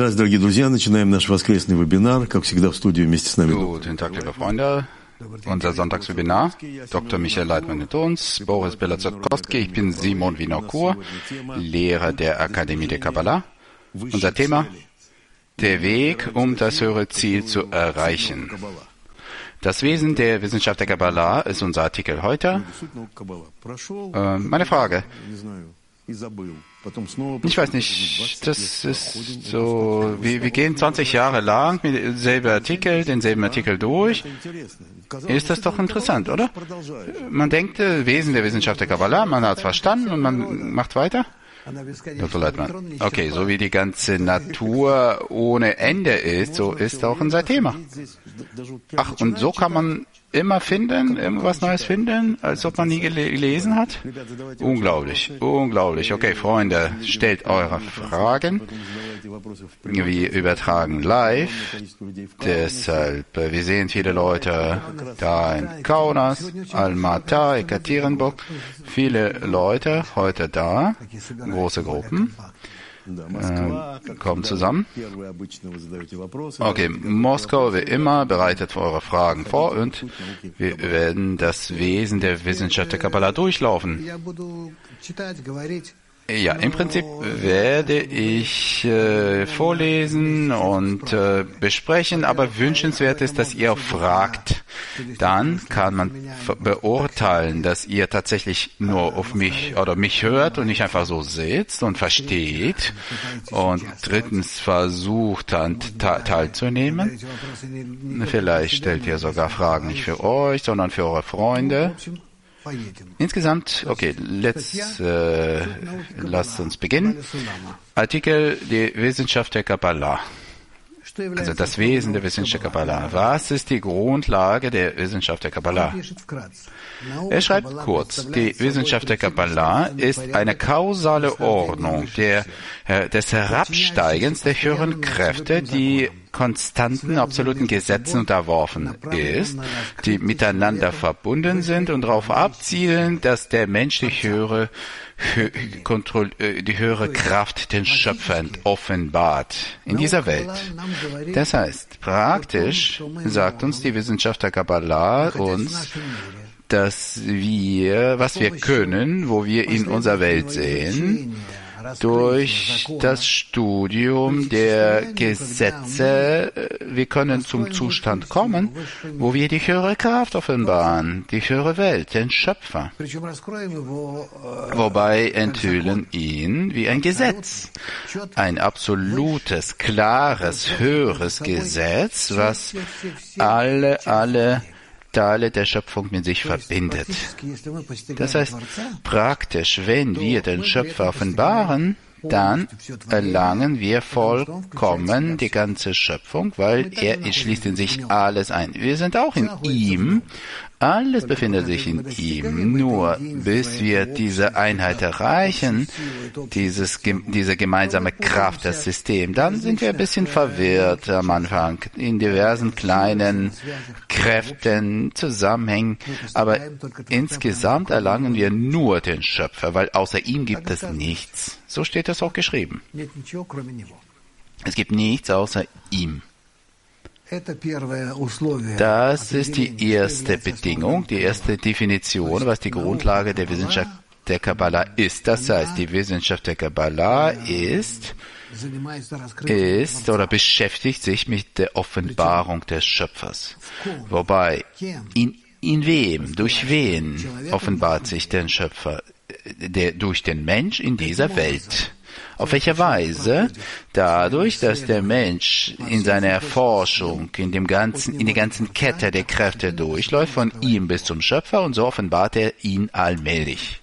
раз, дорогие друзья, начинаем наш воскресный вебинар. Как всегда, в студии вместе с нами. Guten Tag, liebe Freunde. Unser Sonntagswebinar. Dr. Michael Leitmann mit uns, Boris Belazowski. Ich bin Simon Winokur, Lehrer der Akademie der Kabbalah. Unser Thema: der Weg, um das höhere Ziel zu erreichen. Das Wesen der Wissenschaft der Kabbalah ist unser Artikel heute. Meine Frage. Ich weiß nicht, das ist so, wir gehen 20 Jahre lang mit denselben Artikel durch. Ist das doch interessant, oder? Man denkt, Wesen der Wissenschaft der Kabbalah, man hat es verstanden und man macht weiter. Dr. Leitmann, okay, so wie die ganze Natur ohne Ende ist, so ist auch unser Thema. Ach, und so kann man immer finden, irgendwas Neues finden, als ob man nie gelesen hat? Unglaublich, unglaublich. Okay, Freunde, stellt eure Fragen. Wir übertragen live, deshalb, wir sehen viele Leute da in Kaunas, Almaty, Ekaterinburg, viele Leute heute da, große Gruppen. Kommen zusammen. Okay, Moskau wie immer bereitet eure Fragen vor und wir werden das Wesen der Wissenschaft der Kabbalah durchlaufen. Ja, im Prinzip werde ich vorlesen und besprechen, aber wünschenswert ist, dass ihr fragt. Dann kann man beurteilen, dass ihr tatsächlich nur auf mich oder mich hört und nicht einfach so sitzt und versteht. Und drittens versucht dann teilzunehmen. Vielleicht stellt ihr sogar Fragen nicht für euch, sondern für eure Freunde. Insgesamt, okay, lasst uns beginnen. Artikel, die Wissenschaft der Kabbalah. Also das Wesen der Wissenschaft der Kabbalah. Was ist die Grundlage der Wissenschaft der Kabbalah? Er schreibt kurz, die Wissenschaft der Kabbalah ist eine kausale Ordnung des Herabsteigens der höheren Kräfte, die konstanten, absoluten Gesetzen unterworfen ist, die miteinander verbunden sind und darauf abzielen, dass der Mensch die höhere Kraft den Schöpfern offenbart in dieser Welt. Das heißt, praktisch sagt uns die Wissenschaft der Kabbalah uns, dass was wir können, wo wir in unserer Welt sehen, durch das Studium der Gesetze, wir können zum Zustand kommen, wo wir die höhere Kraft offenbaren, die höhere Welt, den Schöpfer. Wobei enthüllen ihn wie ein Gesetz, ein absolutes, klares, höheres Gesetz, was alle Teile der Schöpfung mit sich verbindet. Das heißt, praktisch, wenn wir den Schöpfer offenbaren, dann erlangen wir vollkommen die ganze Schöpfung, weil er schließt in sich alles ein. Wir sind auch in ihm. Alles befindet sich in ihm. Nur bis wir diese Einheit erreichen, diese gemeinsame Kraft, das System, dann sind wir ein bisschen verwirrt am Anfang in diversen kleinen Kräften, Zusammenhängen. Aber insgesamt erlangen wir nur den Schöpfer, weil außer ihm gibt es nichts. So steht das auch geschrieben. Es gibt nichts außer ihm. Das ist die erste Bedingung, die erste Definition, was die Grundlage der Wissenschaft der Kabbalah ist. Das heißt, die Wissenschaft der Kabbalah ist oder beschäftigt sich mit der Offenbarung des Schöpfers. Wobei, in wem, durch wen offenbart sich der Schöpfer? Durch den Mensch in dieser Welt. Auf welche Weise? Dadurch, dass der Mensch in seiner Erforschung, in der ganzen Kette der Kräfte durchläuft, von ihm bis zum Schöpfer, und so offenbart er ihn allmählich.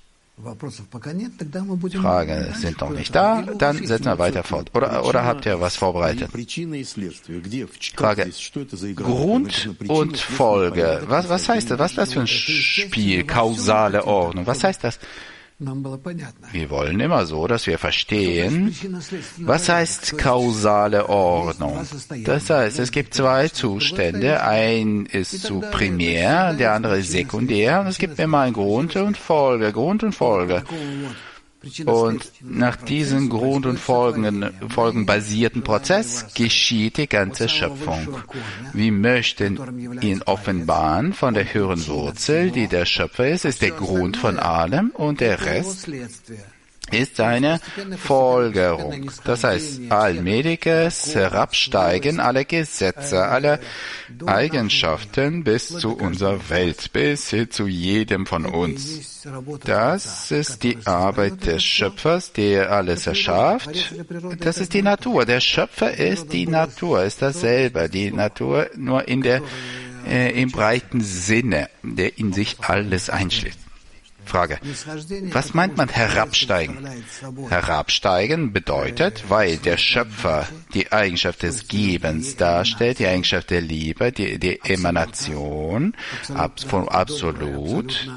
Fragen sind noch nicht da, dann setzen wir weiter fort. Oder habt ihr was vorbereitet? Frage: Grund und Folge. Was heißt das? Was ist das für ein Spiel? Kausale Ordnung. Was heißt das? Wir wollen immer so, dass wir verstehen, was heißt kausale Ordnung. Das heißt, es gibt zwei Zustände. Ein ist zu primär, der andere ist sekundär. Und es gibt immer ein Grund und Folge. Grund und Folge. Und nach diesem Grund- und folgenbasierten Prozess geschieht die ganze Schöpfung. Wir möchten ihn offenbaren von der höheren Wurzel, die der Schöpfer ist der Grund von allem und der Rest ist eine Folgerung. Das heißt, allmähliches Herabsteigen aller Gesetze, aller Eigenschaften bis zu unserer Welt, bis hin zu jedem von uns. Das ist die Arbeit des Schöpfers, der alles erschafft. Das ist die Natur. Der Schöpfer ist die Natur, ist dasselbe. Die Natur nur im breiten Sinne, der in sich alles einschließt. Frage. Was meint man herabsteigen? Herabsteigen bedeutet, weil der Schöpfer die Eigenschaft des Gebens darstellt, die Eigenschaft der Liebe, die Emanation von absolut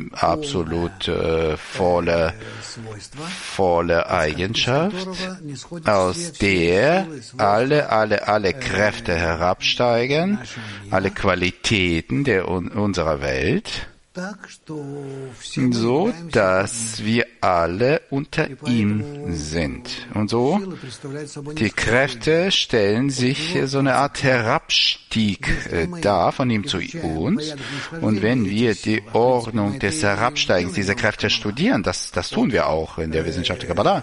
volle Eigenschaft, aus der alle Kräfte herabsteigen, alle Qualitäten unserer Welt, so dass wir alle unter ihm sind. Und so, die Kräfte stellen sich so eine Art Herabstieg dar von ihm zu uns. Und wenn wir die Ordnung des Herabsteigens dieser Kräfte studieren, das tun wir auch in der Wissenschaft der Kabbalah,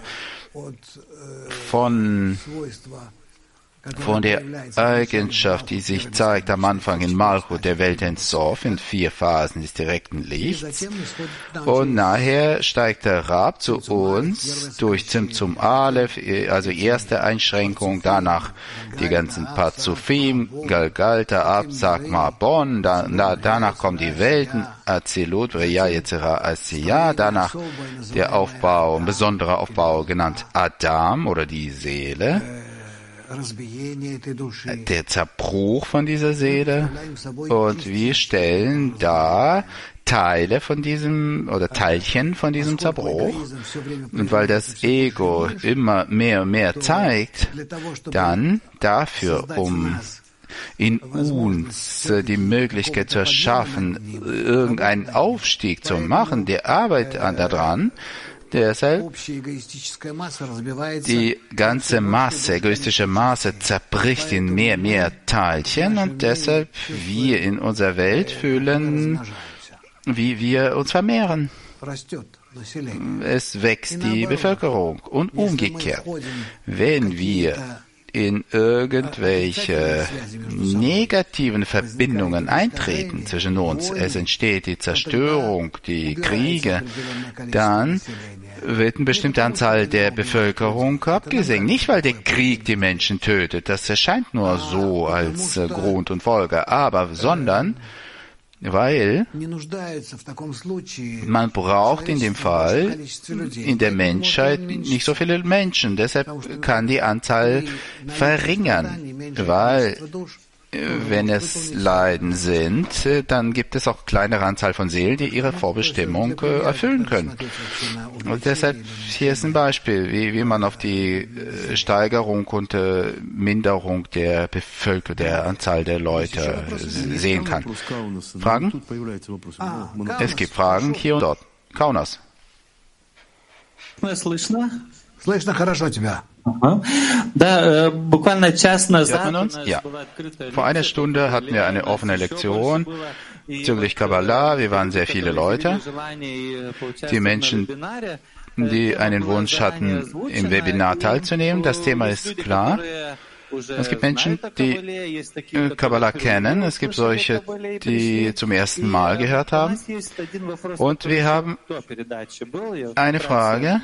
von der Eigenschaft, die sich zeigt am Anfang in Malchut der Welt Ein Sof, in 4 Phasen des direkten Lichts. Und nachher steigt er herab zu uns durch Zimtzum Aleph, also erste Einschränkung, danach die ganzen Pazufim, Galgalta, Absag, Marbon, danach kommen die Welten, Azilut, Breya, Yetzirah, Asiya, danach der Aufbau, ein besonderer Aufbau genannt Adam oder die Seele, der Zerbruch von dieser Seele, und wir stellen da Teile von diesem oder Teilchen von diesem Zerbruch. Und weil das Ego immer mehr und mehr zeigt, dann dafür, um in uns die Möglichkeit zu erschaffen, irgendeinen Aufstieg zu machen, die Arbeit daran, deshalb die ganze Masse, egoistische Masse zerbricht in mehr Teilchen, und deshalb wir in unserer Welt fühlen, wie wir uns vermehren. Es wächst die Bevölkerung und umgekehrt. Wenn wir in irgendwelche negativen Verbindungen eintreten zwischen uns, es entsteht die Zerstörung, die Kriege, dann wird eine bestimmte Anzahl der Bevölkerung abgesenkt. Nicht, weil der Krieg die Menschen tötet, das erscheint nur so als Grund und Folge, sondern weil man braucht in dem Fall in der Menschheit nicht so viele Menschen. Deshalb kann die Anzahl verringern, weil wenn es Leiden sind, dann gibt es auch kleinere Anzahl von Seelen, die ihre Vorbestimmung erfüllen können. Und deshalb, hier ist ein Beispiel, wie man auf die Steigerung und Minderung der Bevölkerung, der Anzahl der Leute sehen kann. Fragen? Es gibt Fragen hier und dort. Kaunas. Слышно хорошо тебя. Hört man uns? Ja. Vor einer Stunde hatten wir eine offene Lektion bezüglich Kabbalah. Wir waren sehr viele Leute. Die Menschen, die einen Wunsch hatten, im Webinar teilzunehmen. Das Thema ist klar. Es gibt Menschen, die Kabbalah kennen. Es gibt solche, die zum ersten Mal gehört haben. Und wir haben eine Frage,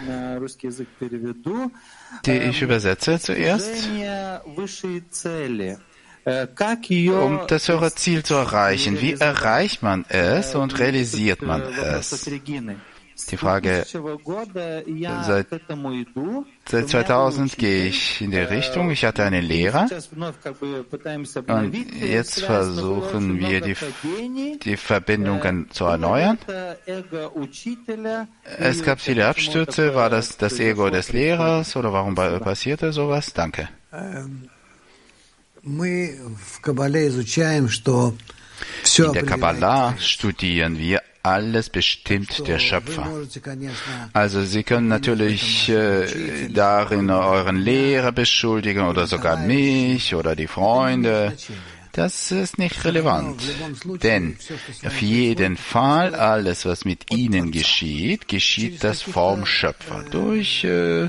die ich übersetze zuerst. Um das höhere Ziel zu erreichen, wie erreicht man es und realisiert man es? Die Frage, seit 2000 gehe ich in die Richtung. Ich hatte einen Lehrer und jetzt versuchen wir die Verbindungen zu erneuern. Es gab viele Abstürze. War das Ego des Lehrers oder warum passierte sowas? Danke. In der Kabbalah studieren wir alles bestimmt der Schöpfer. Also Sie können natürlich darin euren Lehrer beschuldigen oder sogar mich oder die Freunde. Das ist nicht relevant, denn auf jeden Fall alles, was mit ihnen geschieht, geschieht das vom Schöpfer durch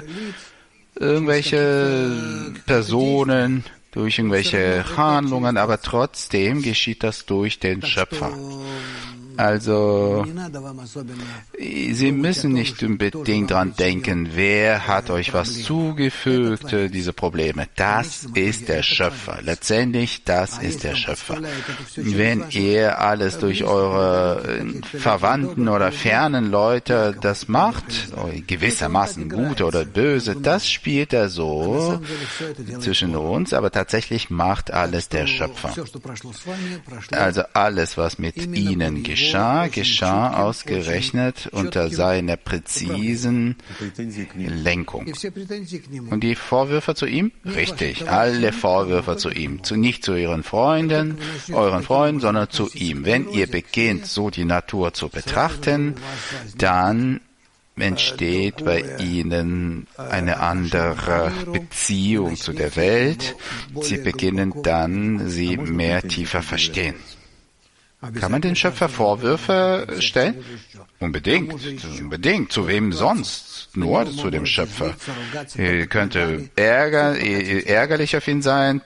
irgendwelche Personen, durch irgendwelche Handlungen, aber trotzdem geschieht das durch den Schöpfer. Also, Sie müssen nicht unbedingt dran denken, wer hat euch was zugefügt, diese Probleme. Das ist der Schöpfer. Letztendlich, das ist der Schöpfer. Wenn ihr alles durch eure Verwandten oder fernen Leute das macht, gewissermaßen gut oder böse, das spielt er so zwischen uns, aber tatsächlich macht alles der Schöpfer. Also alles, was mit ihnen geschah ausgerechnet unter seiner präzisen Lenkung. Und die Vorwürfe zu ihm? Richtig, alle Vorwürfe zu ihm. Nicht zu euren Freunden, sondern zu ihm. Wenn ihr beginnt, so die Natur zu betrachten, dann entsteht bei ihnen eine andere Beziehung zu der Welt. Sie beginnen dann, sie mehr tiefer verstehen. Kann man den Schöpfer Vorwürfe stellen? Unbedingt. Zu wem sonst? Nur zu dem Schöpfer. Könnte ärgerlich auf ihn sein,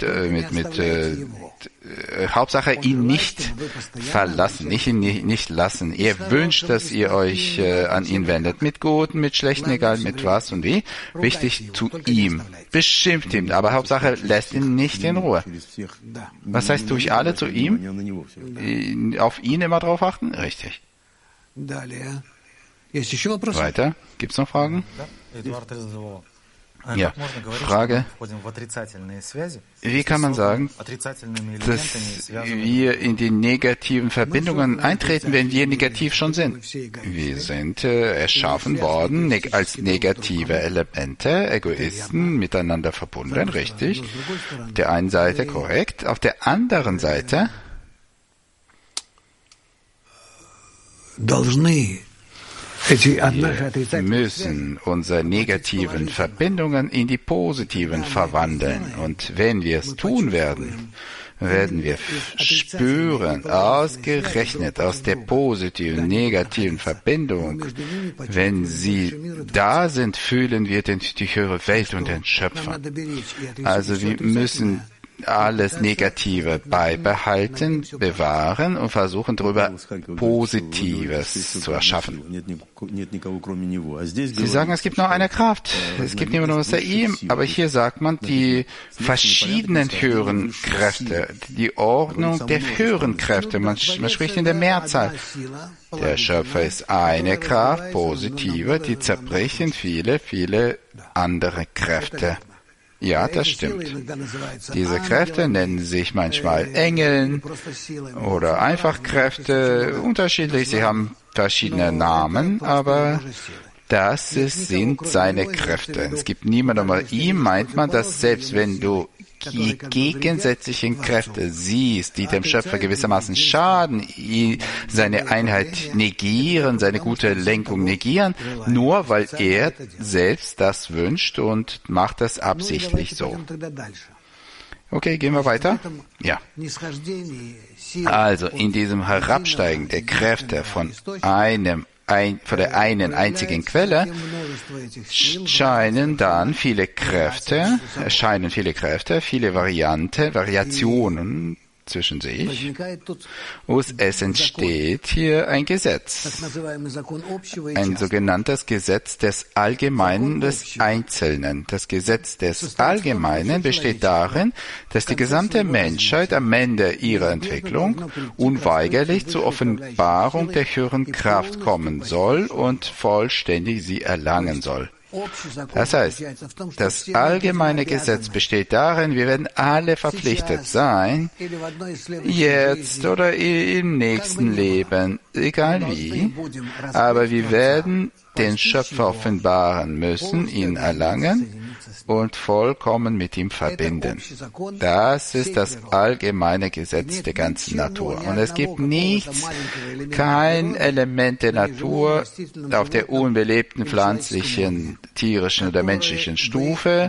Hauptsache ihn nicht verlassen, nicht lassen. Ihr wünscht, dass ihr euch an ihn wendet, mit Guten, mit Schlechten, egal mit was und wie. Wichtig zu ihm. Beschimpft ihn, aber Hauptsache lässt ihn nicht in Ruhe. Was heißt durch alle zu ihm? Auf ihn immer drauf achten? Richtig. Weiter. Gibt's noch Fragen? Ja, Frage. Wie kann man sagen, dass wir in die negativen Verbindungen eintreten, wenn wir negativ schon sind? Wir sind erschaffen worden als negative Elemente, Egoisten, miteinander verbunden, richtig. Auf der einen Seite korrekt, auf der anderen Seite wir müssen unsere negativen Verbindungen in die positiven verwandeln. Und wenn wir es tun werden, werden wir spüren, ausgerechnet aus der positiven, negativen Verbindung, wenn sie da sind, fühlen wir die höhere Welt und den Schöpfer. Also wir müssen alles Negative beibehalten, bewahren und versuchen, darüber Positives zu erschaffen. Sie sagen, es gibt nur eine Kraft. Es gibt niemand außer ihm. Aber hier sagt man, die verschiedenen höheren Kräfte, die Ordnung der höheren Kräfte. Man spricht in der Mehrzahl. Der Schöpfer ist eine Kraft, positive, die zerbricht in viele, viele andere Kräfte. Ja, das stimmt. Diese Kräfte nennen sich manchmal Engeln oder einfach Kräfte, unterschiedlich. Sie haben verschiedene Namen, aber sind seine Kräfte. Es gibt niemanden, aber ihm meint man, dass selbst wenn du die gegensätzlichen Kräfte siehst, die dem Schöpfer gewissermaßen schaden, seine Einheit negieren, seine gute Lenkung negieren, nur weil er selbst das wünscht und macht das absichtlich so. Okay, gehen wir weiter? Ja. Also in diesem Herabsteigen der Kräfte von der einen einzigen Quelle erscheinen viele Kräfte, viele Variationen zwischen sich. Und es entsteht hier ein Gesetz, ein sogenanntes Gesetz des Allgemeinen des Einzelnen. Das Gesetz des Allgemeinen besteht darin, dass die gesamte Menschheit am Ende ihrer Entwicklung unweigerlich zur Offenbarung der höheren Kraft kommen soll und vollständig sie erlangen soll. Das heißt, das allgemeine Gesetz besteht darin, wir werden alle verpflichtet sein, jetzt oder im nächsten Leben, egal wie, aber wir werden den Schöpfer offenbaren müssen, ihn erlangen, und vollkommen mit ihm verbinden. Das ist das allgemeine Gesetz der ganzen Natur. Und es gibt nichts, kein Element der Natur auf der unbelebten, pflanzlichen, tierischen oder menschlichen Stufe,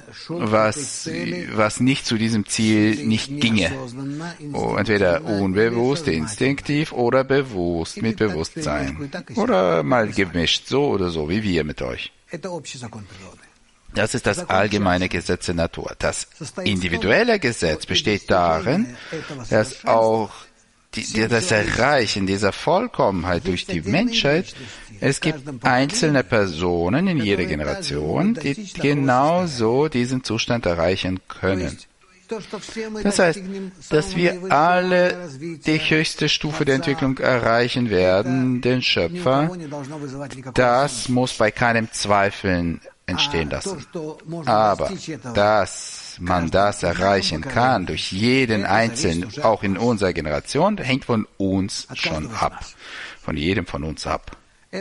was nicht zu diesem Ziel nicht ginge. Entweder unbewusst, instinktiv oder bewusst, mit Bewusstsein. Oder mal gemischt, so oder so, wie wir mit euch. Das ist das allgemeine Gesetz der Natur. Das individuelle Gesetz besteht darin, dass auch das Erreichen dieser Vollkommenheit durch die Menschheit, es gibt einzelne Personen in jeder Generation, die genauso diesen Zustand erreichen können. Das heißt, dass wir alle die höchste Stufe der Entwicklung erreichen werden, den Schöpfer, das muss bei keinem Zweifeln entstehen lassen. Aber dass man das erreichen kann durch jeden Einzelnen, auch in unserer Generation, hängt von uns schon ab. Von jedem von uns ab.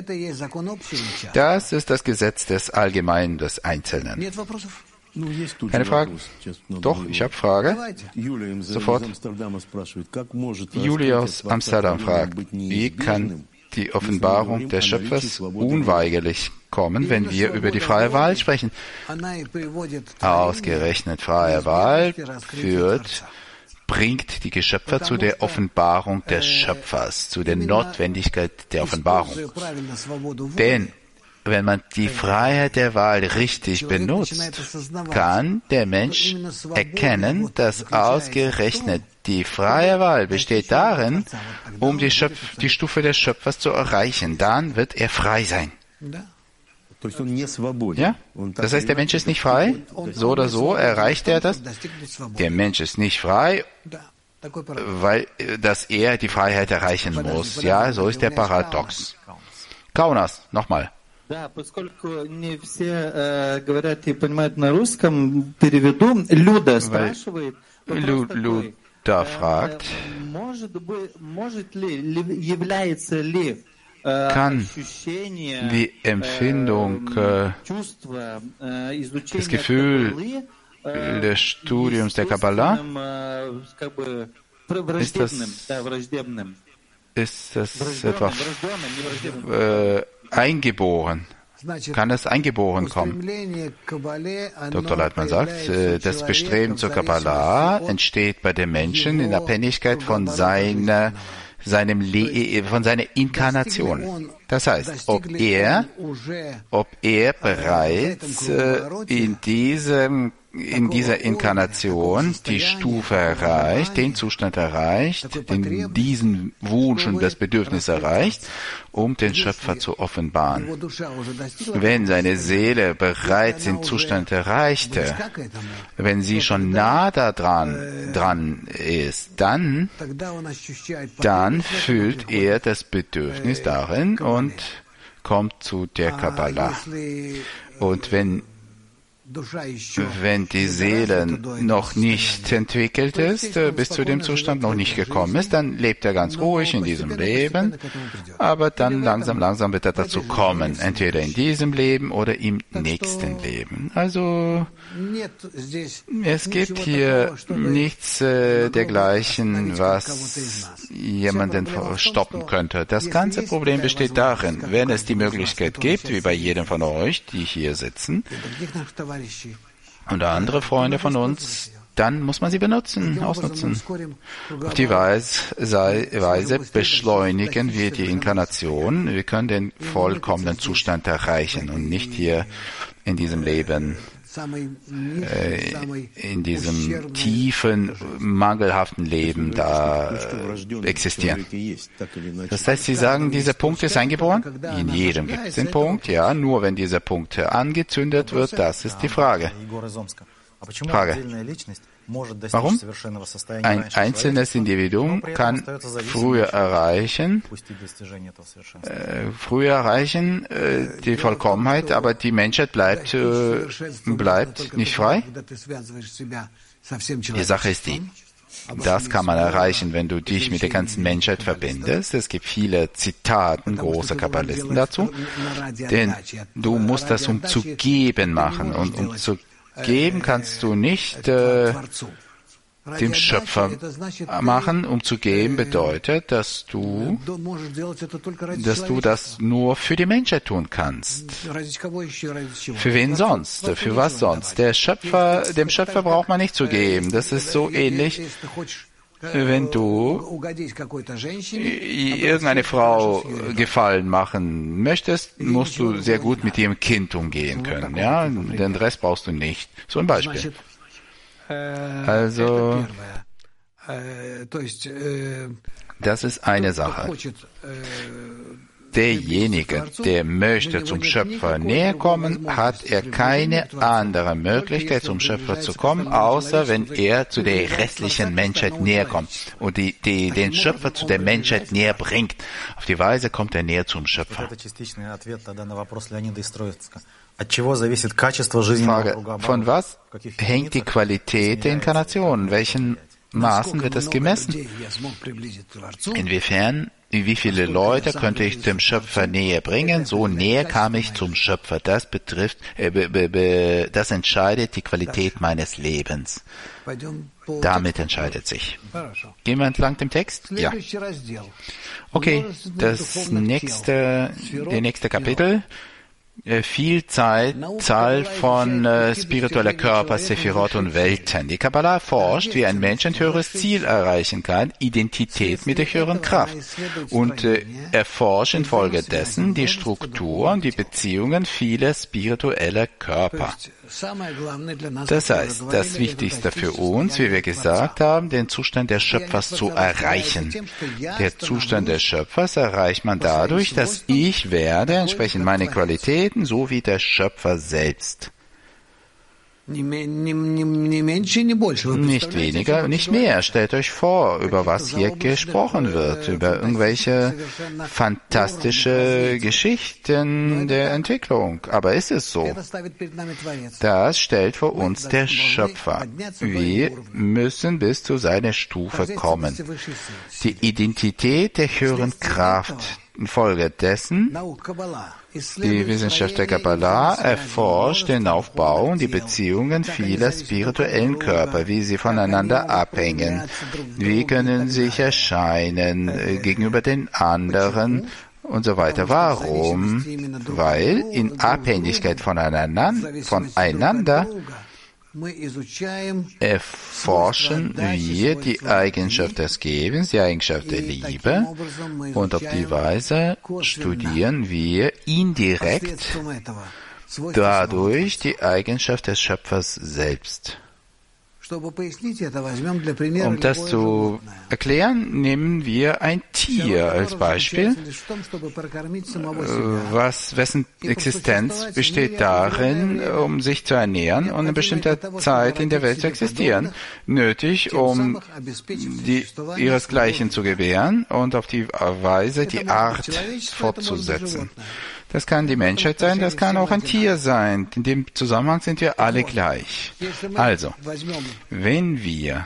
Das ist das Gesetz des Allgemeinen, des Einzelnen. Keine Fragen? Doch, ich habe Frage. Sofort. Julia aus Amsterdam fragt, wie kann die Offenbarung des Schöpfers unweigerlich kommen, wenn wir über die freie Wahl sprechen? Ausgerechnet freie Wahl bringt die Geschöpfer zu der Offenbarung des Schöpfers, zu der Notwendigkeit der Offenbarung. Denn wenn man die Freiheit der Wahl richtig benutzt, kann der Mensch erkennen, dass ausgerechnet die freie Wahl besteht darin, um die Stufe des Schöpfers zu erreichen. Dann wird er frei sein. Ja? Das heißt, der Mensch ist nicht frei. So oder so erreicht er das. Der Mensch ist nicht frei, dass er die Freiheit erreichen muss. Ja, so ist der Paradox. Kaunas, nochmal. Да, поскольку не все говорят и понимают на русском, переведу. Люда спрашивает. Люда fragt, kann die Empfindung, das Gefühl des Studiums der Kabbalah, ist das etwa eingeboren? Kann es eingeboren kommen? Dr. Leitmann sagt, das Bestreben zur Kabbalah entsteht bei dem Menschen in Abhängigkeit von seiner Inkarnation. Das heißt, ob er bereits in dieser Inkarnation die Stufe erreicht, den Zustand erreicht, diesen Wunsch und das Bedürfnis erreicht, um den Schöpfer zu offenbaren. Wenn seine Seele bereits den Zustand erreichte, wenn sie schon nah dran ist, dann fühlt er das Bedürfnis darin und kommt zu der Kabbalah. Und wenn die Seele noch nicht entwickelt ist, bis zu dem Zustand noch nicht gekommen ist, dann lebt er ganz ruhig in diesem Leben, aber dann langsam wird er dazu kommen, entweder in diesem Leben oder im nächsten Leben. Also es gibt hier nichts dergleichen, was jemanden stoppen könnte. Das ganze Problem besteht darin, wenn es die Möglichkeit gibt, wie bei jedem von euch, die hier sitzen, und andere Freunde von uns, dann muss man sie ausnutzen. Auf die Weise beschleunigen wir die Inkarnation. Wir können den vollkommenen Zustand erreichen und nicht hier in diesem Leben, in diesem tiefen, mangelhaften Leben da existieren. Das heißt, Sie sagen, dieser Punkt ist eingeboren? In jedem gibt es den Punkt, ja, nur wenn dieser Punkt angezündet wird, das ist die Frage. Warum? Ein einzelnes Individuum kann früher erreichen die Vollkommenheit, aber die Menschheit bleibt nicht frei. Die Sache ist die, das kann man erreichen, wenn du dich mit der ganzen Menschheit verbindest. Es gibt viele Zitaten großer Kabbalisten dazu, denn du musst das um zu geben machen und um zu Geben kannst du nicht dem Schöpfer machen. Um zu geben bedeutet, dass du das nur für die Menschheit tun kannst. Für wen sonst? Für was sonst? Dem Schöpfer braucht man nicht zu geben. Das ist so ähnlich, wenn du irgendeine Frau Gefallen machen möchtest, musst du sehr gut mit ihrem Kind umgehen können. Ja, den Rest brauchst du nicht. So ein Beispiel. Also, das ist eine Sache. Derjenige, der möchte zum Schöpfer näher kommen, hat er keine andere Möglichkeit, zum Schöpfer zu kommen, außer wenn er zu der restlichen Menschheit näher kommt und den Schöpfer zu der Menschheit näher bringt. Auf die Weise kommt er näher zum Schöpfer. Frage, von was hängt die Qualität der Inkarnation? In welchen Maßen wird das gemessen? Inwiefern, wie viele Leute könnte ich dem Schöpfer näher bringen? So näher kam ich zum Schöpfer. Das entscheidet die Qualität meines Lebens. Damit entscheidet sich. Gehen wir entlang dem Text? Ja. Okay, der nächste Kapitel. Vielzahl von spiritueller Körper, Sephirot und Welten. Die Kabbalah erforscht, wie ein Mensch ein höheres Ziel erreichen kann, Identität mit der höheren Kraft, und erforscht infolgedessen die Struktur und die Beziehungen vieler spiritueller Körper. Das heißt, das Wichtigste für uns, wie wir gesagt haben, den Zustand des Schöpfers zu erreichen. Der Zustand des Schöpfers erreicht man dadurch, dass ich werde, entsprechend meine Qualitäten, so wie der Schöpfer selbst. Nicht weniger, nicht mehr. Stellt euch vor, über was hier gesprochen wird, über irgendwelche fantastische Geschichten der Entwicklung. Aber ist es so? Das stellt vor uns der Schöpfer. Wir müssen bis zu seiner Stufe kommen. Die Identität der höheren Kraft. Infolgedessen, die Wissenschaft der Kabbalah erforscht den Aufbau und die Beziehungen vieler spirituellen Körper, wie sie voneinander abhängen, wie können sie sich erscheinen gegenüber den anderen und so weiter. Warum? Weil in Abhängigkeit voneinander erforschen wir die Eigenschaft des Gebens, die Eigenschaft der Liebe, und auf die Weise studieren wir indirekt dadurch die Eigenschaft des Schöpfers selbst. Um das zu erklären, nehmen wir ein Tier als Beispiel, wessen Existenz besteht darin, um sich zu ernähren und eine bestimmte Zeit in der Welt zu existieren, nötig, um ihresgleichen zu gebären und auf die Weise die Art fortzusetzen. Das kann die Menschheit sein, das kann auch ein Tier sein. In dem Zusammenhang sind wir alle gleich. Also, wenn wir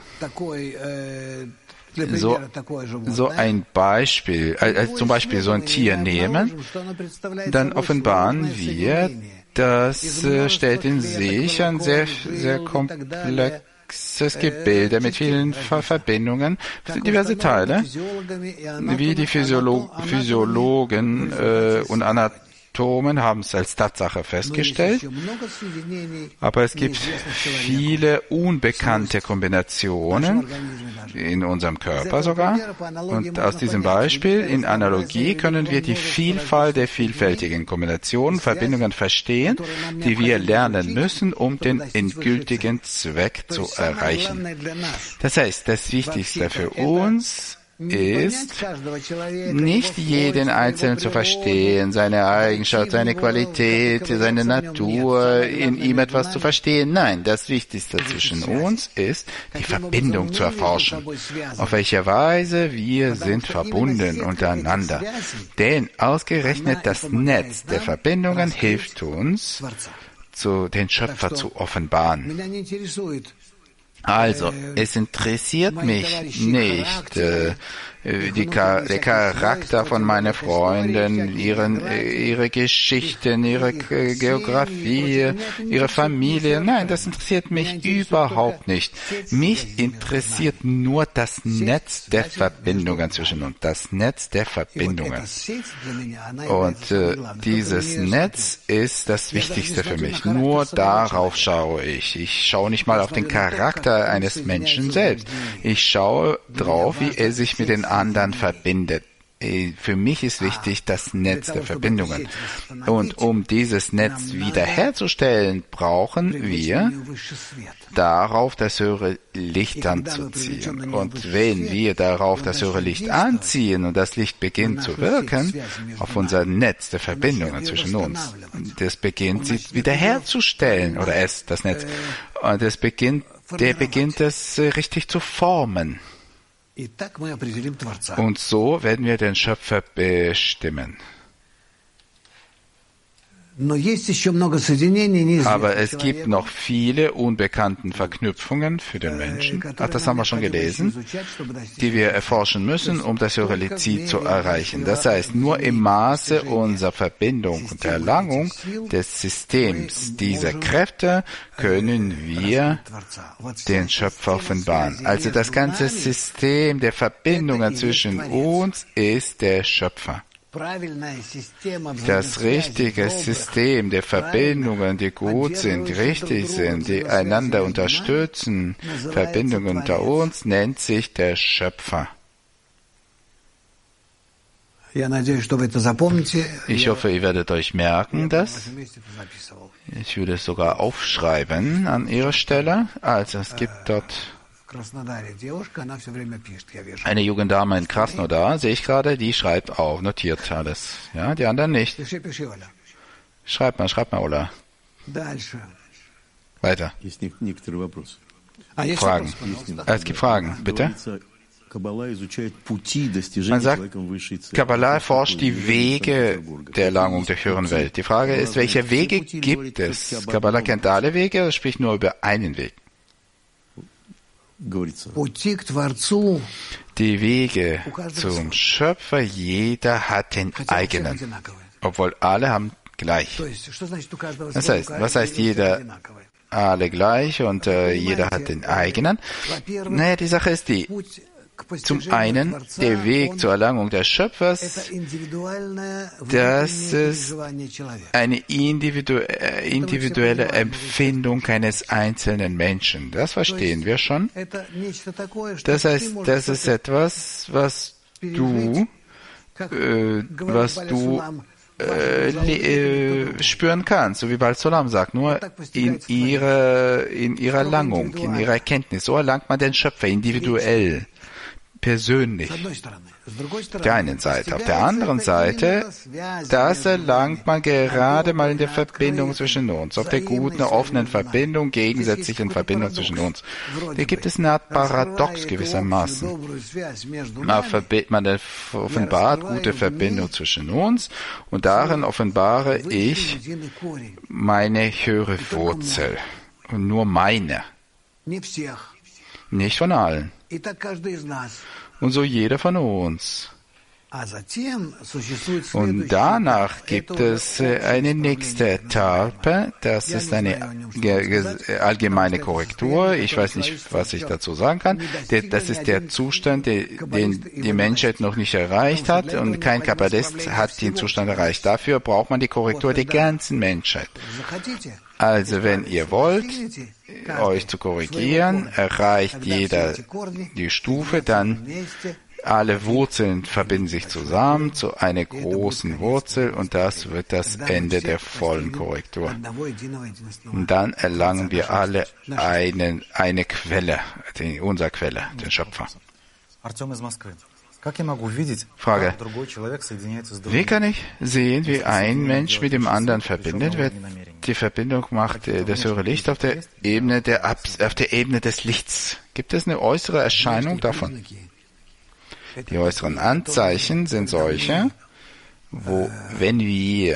so ein Beispiel, zum Beispiel so ein Tier nehmen, dann offenbaren wir, das stellt in sich ein sehr, sehr komplexes Gebilde mit vielen Verbindungen, diverse Teile, wie die Physiologen und Anatomen haben es als Tatsache festgestellt, aber es gibt viele unbekannte Kombinationen in unserem Körper sogar, und aus diesem Beispiel in Analogie können wir die Vielfalt der vielfältigen Kombinationen, Verbindungen verstehen, die wir lernen müssen, um den endgültigen Zweck zu erreichen. Das heißt, das Wichtigste für uns ist, nicht jeden Einzelnen zu verstehen, seine Eigenschaft, seine Qualität, seine Natur, in ihm etwas zu verstehen. Nein, das Wichtigste zwischen uns ist, die Verbindung zu erforschen. Auf welche Weise wir sind verbunden untereinander. Denn ausgerechnet das Netz der Verbindungen hilft uns, den Schöpfer zu offenbaren. Also, es interessiert mich nicht, der Charakter von meinen Freunden, ihre Geschichten, ihre Geografie, ihre Familie. Nein, das interessiert mich überhaupt nicht. Mich interessiert nur das Netz der Verbindungen zwischen uns, das Netz der Verbindungen. Und dieses Netz ist das Wichtigste für mich. Nur darauf schaue ich. Ich schaue nicht mal auf den Charakter eines Menschen selbst. Ich schaue drauf, wie er sich mit den anderen verbindet. Für mich ist wichtig das Netz der Verbindungen. Und um dieses Netz wiederherzustellen, brauchen wir darauf das höhere Licht anzuziehen. Und wenn wir darauf das höhere Licht anziehen und das Licht beginnt zu wirken auf unser Netz der Verbindungen zwischen uns, das beginnt sich wiederherzustellen, oder das Netz, und der beginnt es richtig zu formen. Und so werden wir den Schöpfer bestimmen. Aber es gibt noch viele unbekannte Verknüpfungen für den Menschen, das haben wir schon gelesen, die wir erforschen müssen, um das höhere Ziel zu erreichen. Das heißt, nur im Maße unserer Verbindung und der Erlangung des Systems dieser Kräfte können wir den Schöpfer offenbaren. Also das ganze System der Verbindungen zwischen uns ist der Schöpfer. Das richtige System der Verbindungen, die gut sind, die richtig sind, die einander unterstützen, Verbindungen unter uns, nennt sich der Schöpfer. Ich hoffe, ihr werdet euch merken, das. Ich würde es sogar aufschreiben an ihrer Stelle. Also es gibt dort eine junge Dame in Krasnodar, sehe ich gerade, die schreibt auf, notiert alles. Ja, die anderen nicht. Schreib mal, Ola. Weiter. Fragen. Es gibt Fragen, bitte. Man sagt, Kabbalah erforscht die Wege der Erlangung der höheren Welt. Die Frage ist, welche Wege gibt es? Kabbalah kennt alle Wege oder spricht nur über einen Weg? Die Wege zum Schöpfer, jeder hat den eigenen, obwohl alle haben gleich. Das heißt, was heißt jeder alle gleich und jeder hat den eigenen? Naja, die Sache ist die, zum einen, der Weg zur Erlangung des Schöpfers, das ist eine individuelle Empfindung eines einzelnen Menschen. Das verstehen wir schon. Das heißt, das ist etwas, was du spüren kannst, so wie Baal Solam sagt, nur in ihrer Erlangung, in ihrer Erkenntnis. So erlangt man den Schöpfer individuell. Persönlich. Auf der einen Seite. Auf der anderen Seite, das erlangt man gerade mal in der Verbindung zwischen uns, auf der guten, offenen Verbindung, gegensätzlichen Verbindung zwischen uns. Da gibt es eine Art Paradox gewissermaßen. Man offenbart gute Verbindung zwischen uns und darin offenbare ich meine höhere Wurzel. Und nur meine. Nicht von allen. Und so jeder von uns. Und danach gibt es eine nächste Etappe, das ist eine allgemeine Korrektur. Ich weiß nicht, was ich dazu sagen kann. Das ist der Zustand, den die Menschheit noch nicht erreicht hat und kein Kabbalist hat den Zustand erreicht. Dafür braucht man die Korrektur der ganzen Menschheit. Also wenn ihr wollt, euch zu korrigieren, erreicht jeder die Stufe, dann alle Wurzeln verbinden sich zusammen zu einer großen Wurzel und das wird das Ende der vollen Korrektur. Und dann erlangen wir alle eine Quelle, unsere Quelle, den Schöpfer. Frage. Wie kann ich sehen, wie ein Mensch mit dem anderen verbindet wird? Die Verbindung macht das höhere Licht auf der Ebene des Lichts. Gibt es eine äußere Erscheinung davon? Die äußeren Anzeichen sind solche, wo, wenn wir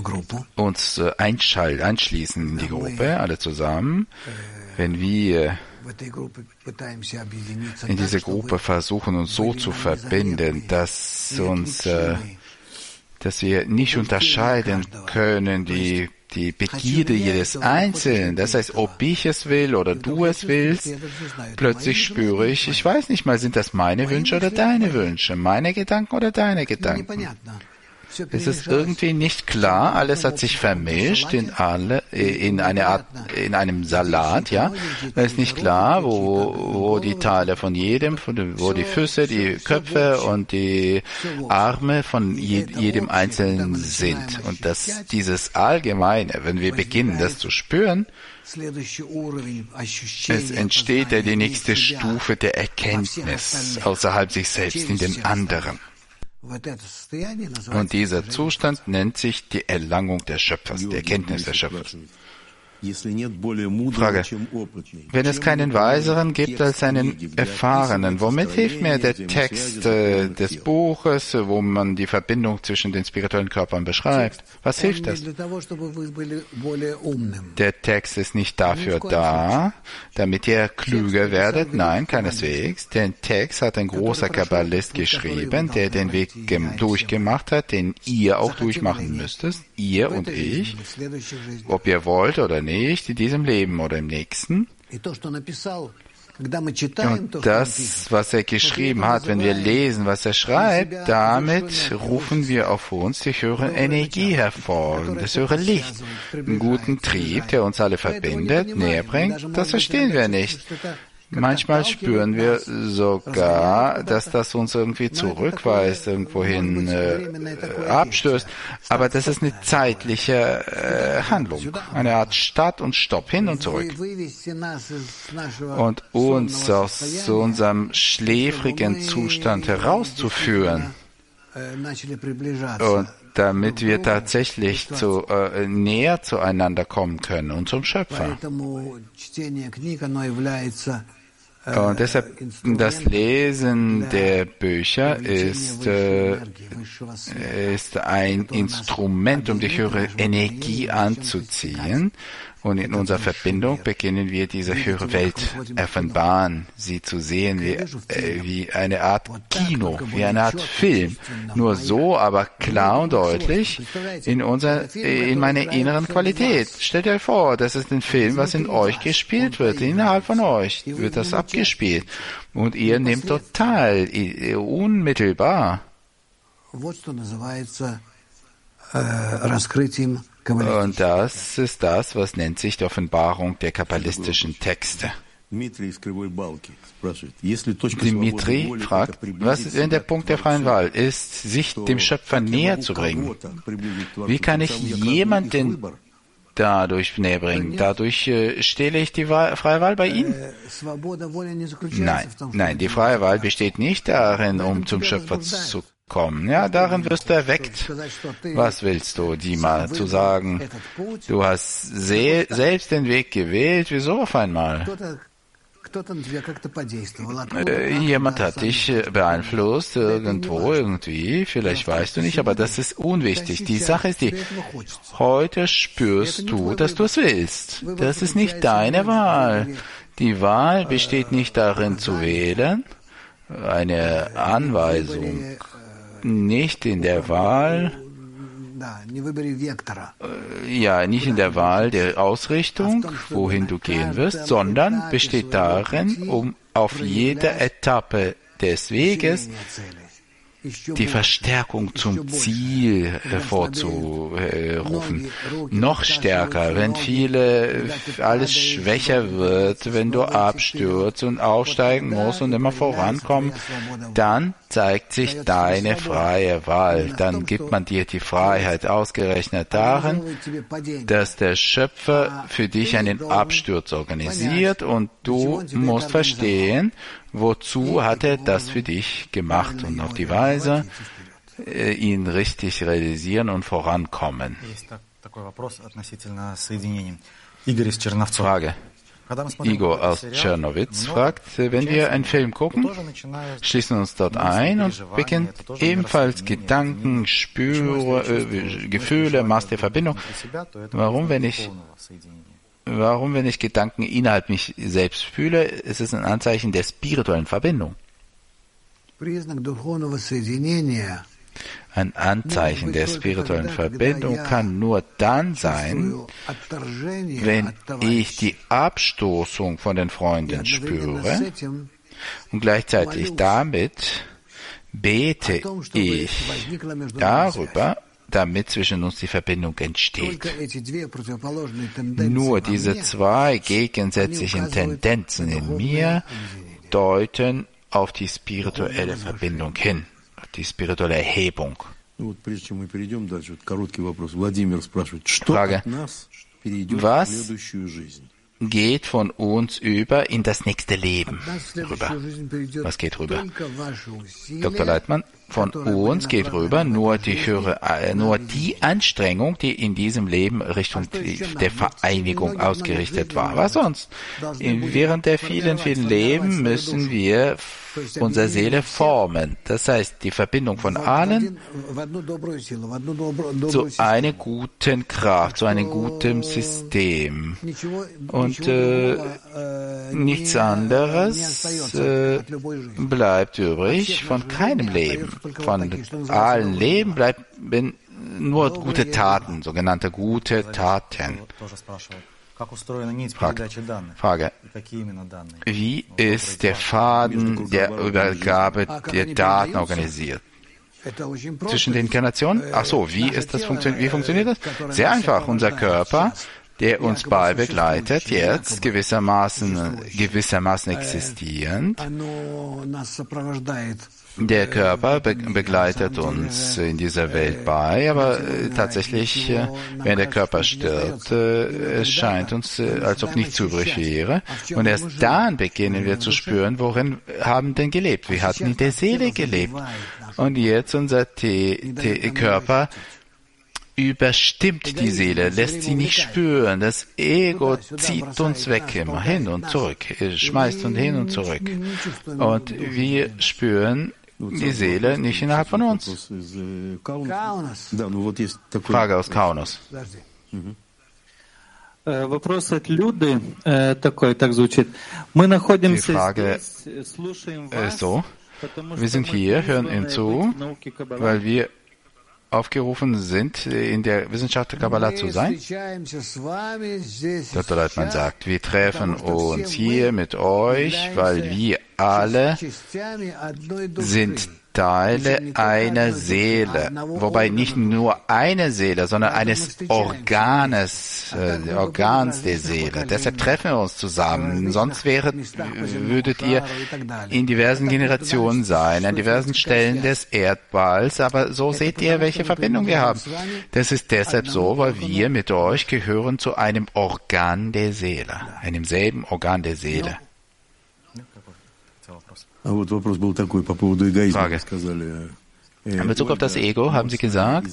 uns einschließen in die Gruppe, alle zusammen, wenn wir in dieser Gruppe versuchen, uns so zu verbinden, dass wir nicht unterscheiden können, die Begierde jedes Einzelnen. Das heißt, ob ich es will oder du es willst, plötzlich spüre ich weiß nicht mal, sind das meine Wünsche oder deine Wünsche, meine Gedanken oder deine Gedanken. Es ist irgendwie nicht klar, alles hat sich vermischt in einem Salat, ja. Es ist nicht klar, wo die Teile von jedem, wo die Füße, die Köpfe und die Arme von jedem Einzelnen sind. Und dass dieses Allgemeine, wenn wir beginnen, das zu spüren, es entsteht die nächste Stufe der Erkenntnis außerhalb sich selbst in den anderen. Und dieser Zustand nennt sich die Erlangung des Schöpfers, die Erkenntnis des Schöpfers. Frage: Wenn es keinen Weiseren gibt als einen Erfahrenen, womit hilft mir der Text des Buches, wo man die Verbindung zwischen den spirituellen Körpern beschreibt? Was hilft das? Der Text ist nicht dafür da, damit ihr klüger werdet. Nein, keineswegs. Den Text hat ein großer Kabbalist geschrieben, der den Weg durchgemacht hat, den ihr auch durchmachen müsstet, ihr und ich, ob ihr wollt oder nicht, in diesem Leben oder im nächsten. Und das, was er geschrieben hat, wenn wir lesen, was er schreibt, damit rufen wir auf uns die höhere Energie hervor, das höhere Licht, einen guten Trieb, der uns alle verbindet, näher bringt. Das verstehen wir nicht. Manchmal spüren wir sogar, dass das uns irgendwie zurückweist, irgendwohin abstößt. Aber das ist eine zeitliche Handlung, eine Art Start und Stopp, hin und zurück. Und uns aus unserem schläfrigen Zustand herauszuführen, und damit wir tatsächlich näher zueinander kommen können und zum Schöpfer. Und deshalb, das Lesen der Bücher ist ein Instrument, um die höhere Energie anzuziehen. Und in unserer Verbindung beginnen wir diese höhere Welt offenbaren, sie zu sehen wie eine Art Kino, wie eine Art Film. Nur so, aber klar und deutlich in meiner inneren Qualität. Stellt euch vor, das ist ein Film, was in euch gespielt wird. Innerhalb von euch wird das abgespielt. Und ihr nehmt total, unmittelbar. Und das ist das, was nennt sich die Offenbarung der kabbalistischen Texte. Dimitri fragt, was ist denn der Punkt der freien Wahl? Ist, sich dem Schöpfer näher zu bringen. Wie kann ich jemanden dadurch näher bringen? Dadurch stehle ich die freie Wahl bei Ihnen? Nein, die freie Wahl besteht nicht darin, um zum Schöpfer zu kommen. Ja, darin wirst du erweckt. Was willst du, Dima, zu sagen, du hast selbst den Weg gewählt? Wieso auf einmal? Jemand hat dich beeinflusst, irgendwie, vielleicht weißt du nicht, aber das ist unwichtig. Die Sache ist heute spürst du, dass du es willst. Das ist nicht deine Wahl. Die Wahl besteht nicht darin zu wählen, eine Anweisung, nicht in der Wahl, nicht in der Wahl der Ausrichtung, wohin du gehen wirst, sondern besteht darin, um auf jeder Etappe des Weges die Verstärkung zum Ziel hervorzurufen. Noch stärker, wenn alles schwächer wird, wenn du abstürzt und aufsteigen musst und immer vorankommen, dann zeigt sich deine freie Wahl. Dann gibt man dir die Freiheit ausgerechnet darin, dass der Schöpfer für dich einen Absturz organisiert und du musst verstehen, wozu hat er das für dich gemacht und auf die Weise ihn richtig realisieren und vorankommen. Frage. Igor aus Tschernowitz fragt, wenn wir einen Film gucken, schließen uns dort ein und beginnen ebenfalls Gedanken, Gefühle, Maß der Verbindung. Warum, wenn ich Warum, wenn ich Gedanken innerhalb mich selbst fühle, ist es ein Anzeichen der spirituellen Verbindung. Ein Anzeichen der spirituellen Verbindung kann nur dann sein, wenn ich die Abstoßung von den Freunden spüre und gleichzeitig damit bete ich darüber, damit zwischen uns die Verbindung entsteht. Nur diese zwei gegensätzlichen Tendenzen in mir deuten auf die spirituelle Verbindung hin, auf die spirituelle Erhebung. Frage: Was geht von uns über in das nächste Leben rüber? Was geht rüber? Dr. Leitmann, von uns geht rüber nur die Anstrengung, die in diesem Leben Richtung der Vereinigung ausgerichtet war. Was sonst? Während der vielen, vielen Leben müssen wir unsere Seele formen. Das heißt, die Verbindung von allen zu einer guten Kraft, zu einem guten System. Und nichts anderes bleibt übrig von keinem Leben. Von allen Leben bleibt nur gute Taten, sogenannte gute Taten. Frage: Wie ist der Faden der Übergabe der Daten organisiert? Zwischen den Inkarnationen? Ach so, wie funktioniert das? Sehr einfach. Unser Körper, der uns begleitet, jetzt gewissermaßen existierend. Der Körper begleitet uns in dieser Welt bei, aber tatsächlich, wenn der Körper stirbt, es scheint uns, als ob nichts übrig wäre. Und erst dann beginnen wir zu spüren, worin haben denn gelebt? Wir hatten in der Seele gelebt. Und jetzt unser Körper überstimmt die Seele, lässt sie nicht spüren. Das Ego zieht uns weg, immer hin und zurück, schmeißt uns hin und zurück. Und wir spüren die Seele nicht innerhalb von uns. Frage aus Kaunas. Вопрос от Люды такой, так звучит. Мы находимся здесь, слушаем вас, so. Wir sind hier, hören ihm zu, weil wir aufgerufen sind, in der Wissenschaft der Kabbalah zu sein. Dr. Leitmann sagt, wir treffen uns hier mit euch, weil wir alle sind Teile einer Seele, wobei nicht nur eine Seele, sondern eines Organs der Seele. Deshalb treffen wir uns zusammen, sonst würdet ihr in diversen Generationen sein, an diversen Stellen des Erdballs, aber so seht ihr, welche Verbindung wir haben. Das ist deshalb so, weil wir mit euch gehören zu einem Organ der Seele, einem selben Organ der Seele. Frage. In Bezug auf das Ego haben Sie gesagt,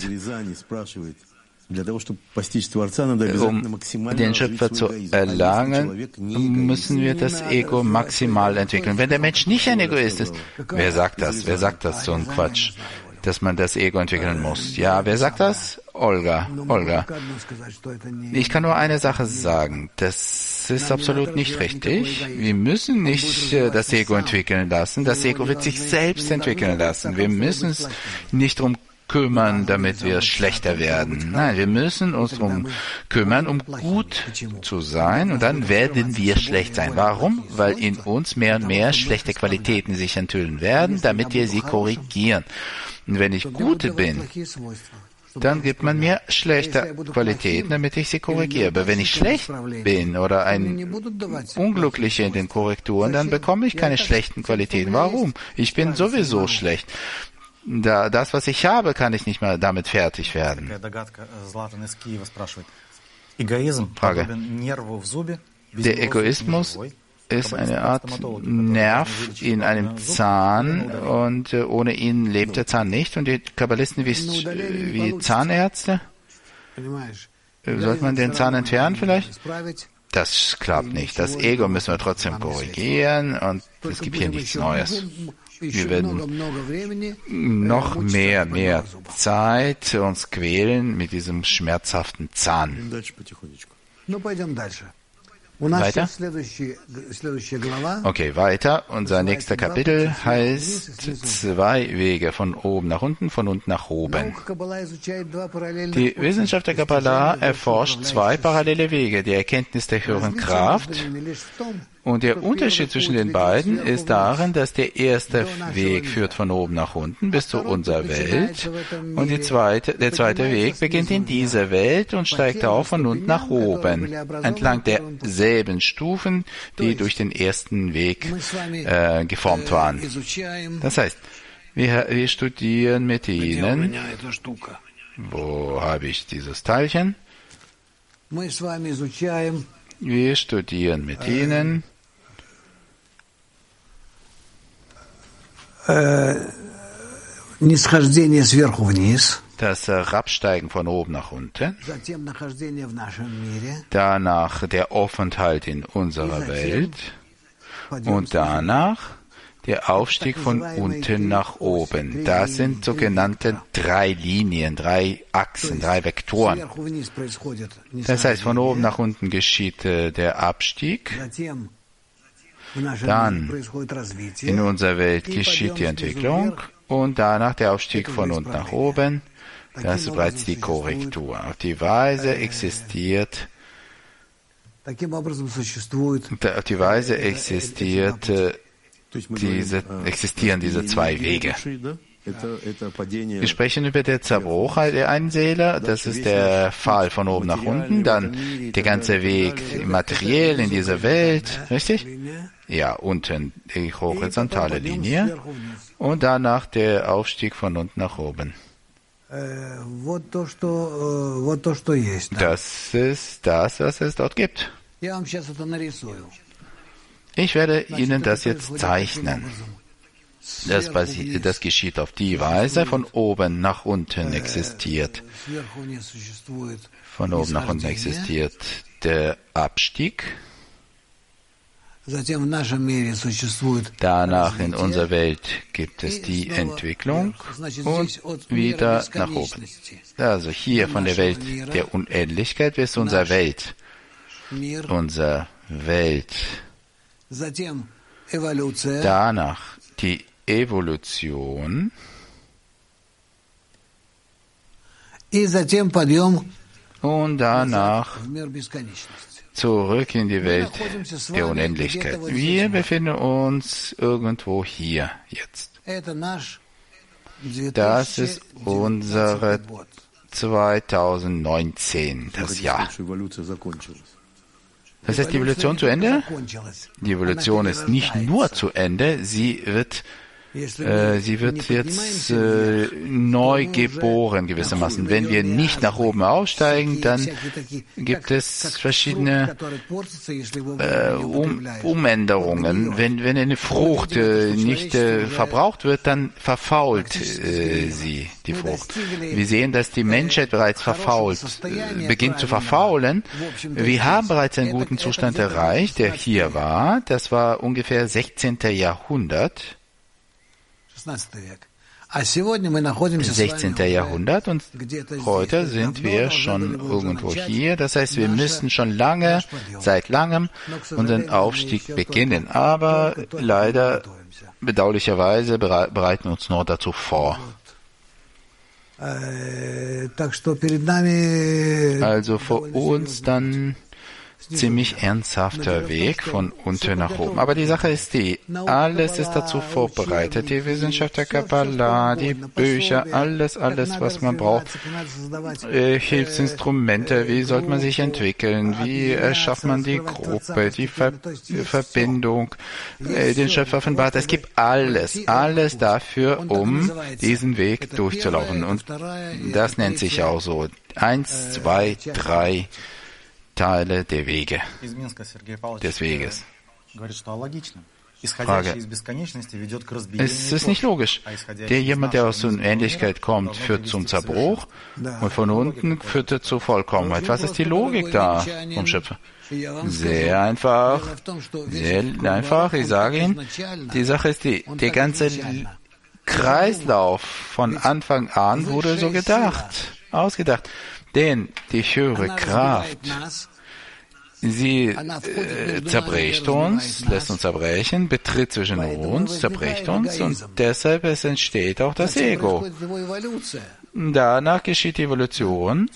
um den Schöpfer zu erlangen, müssen wir das Ego maximal entwickeln. Wenn der Mensch nicht ein Egoist ist, wer sagt das? Wer sagt das, so ein Quatsch, dass man das Ego entwickeln muss? Ja, wer sagt das? Olga. Ich kann nur eine Sache sagen. Das ist absolut nicht richtig. Wir müssen nicht das Ego entwickeln lassen. Das Ego wird sich selbst entwickeln lassen. Wir müssen es nicht drum kümmern, damit wir schlechter werden. Nein, wir müssen uns darum kümmern, um gut zu sein, und dann werden wir schlecht sein. Warum? Weil in uns mehr und mehr schlechte Qualitäten sich enthüllen werden, damit wir sie korrigieren. Und wenn ich gut bin, dann gibt man mir schlechte Qualitäten, damit ich sie korrigiere. Aber wenn ich schlecht bin oder ein Unglücklicher in den Korrekturen, dann bekomme ich keine schlechten Qualitäten. Warum? Ich bin sowieso schlecht. Das, was ich habe, kann ich nicht mehr damit fertig werden. Frage. Der Egoismus ist eine Art Nerv in einem Zahn, und ohne ihn lebt der Zahn nicht. Und die Kabbalisten wie Zahnärzte? Sollte man den Zahn entfernen vielleicht? Das klappt nicht. Das Ego müssen wir trotzdem korrigieren, und es gibt hier nichts Neues. Wir werden noch mehr Zeit uns quälen mit diesem schmerzhaften Zahn. Weiter? Okay, weiter. Unser nächster Kapitel heißt 2 Wege von oben nach unten, von unten nach oben. Die Wissenschaft der Kabbalah erforscht 2 parallele Wege, die Erkenntnis der höheren Kraft. Und der Unterschied zwischen den beiden ist darin, dass der erste Weg führt von oben nach unten bis zu unserer Welt und der zweite Weg beginnt in dieser Welt und steigt auf von unten nach oben, entlang derselben Stufen, die durch den ersten Weg geformt waren. Das heißt, wir studieren mit Ihnen. Wo habe ich dieses Teilchen? Wir studieren mit Ihnen das Herabsteigen von oben nach unten, danach der Aufenthalt in unserer Welt und danach der Aufstieg von unten nach oben. Das sind sogenannte 3 Linien, 3 Achsen, 3 Vektoren. Das heißt, von oben nach unten geschieht der Abstieg. Dann in unserer Welt geschieht die Entwicklung und danach der Aufstieg von unten nach oben. Das ist bereits die Korrektur. Auf die Weise existieren diese 2 Wege. Wir sprechen über den Zerbruch der einen Seele, das ist der Fall von oben nach unten, dann der ganze Weg materiell in dieser Welt, richtig? Ja, unten die horizontale Linie und danach der Aufstieg von unten nach oben. Das ist das, was es dort gibt. Ich werde Ihnen das jetzt zeichnen. Das geschieht auf die Weise, von oben nach unten existiert. Von oben nach unten existiert der Abstieg. Danach in unserer Welt gibt es die Entwicklung und wieder nach oben. Also hier von der Welt der Unendlichkeit bis unserer Welt. Unsere Welt. Danach die Evolution. Und danach zurück in die Welt der Unendlichkeit. Wir befinden uns irgendwo hier jetzt. Das ist unsere 2019, das Jahr. Das heißt, die Evolution zu Ende? Die Evolution ist nicht nur zu Ende, sie wird jetzt neu geboren gewissermaßen. Wenn wir nicht nach oben aufsteigen, dann gibt es verschiedene Umänderungen. Wenn eine Frucht nicht verbraucht wird, dann verfault sie, die Frucht. Wir sehen, dass die Menschheit bereits beginnt zu verfaulen. Wir haben bereits einen guten Zustand erreicht, der hier war. Das war ungefähr 16. Jahrhundert. 16. Jahrhundert und heute sind wir schon irgendwo hier. Das heißt, wir müssen schon seit langem unseren Aufstieg beginnen. Aber leider, bedauerlicherweise, bereiten wir uns nur dazu vor. Also vor uns dann ziemlich ernsthafter Weg von unten nach oben. Aber die Sache ist alles ist dazu vorbereitet. Die Wissenschaft der Kabbalah, die Bücher, alles, was man braucht. Hilfsinstrumente, wie sollte man sich entwickeln, wie erschafft man die Gruppe, die Verbindung, den Schöpfer offenbart. Es gibt alles dafür, um diesen Weg durchzulaufen. Und das nennt sich auch so 1, 2, 3 Teile des Weges. Frage. Es ist nicht logisch. Jemand, der aus der Unendlichkeit kommt, führt zum Zerbruch und von unten führt er zur Vollkommenheit. Was ist die Logik da vom Schöpfer? Sehr einfach. Ich sage Ihnen, die Sache ist der ganze Kreislauf von Anfang an wurde so ausgedacht. Denn die höhere Kraft, Sie zerbricht uns, lässt uns zerbrechen, betritt zwischen uns, zerbricht uns und deshalb entsteht auch das Ego. Danach geschieht die Evolution.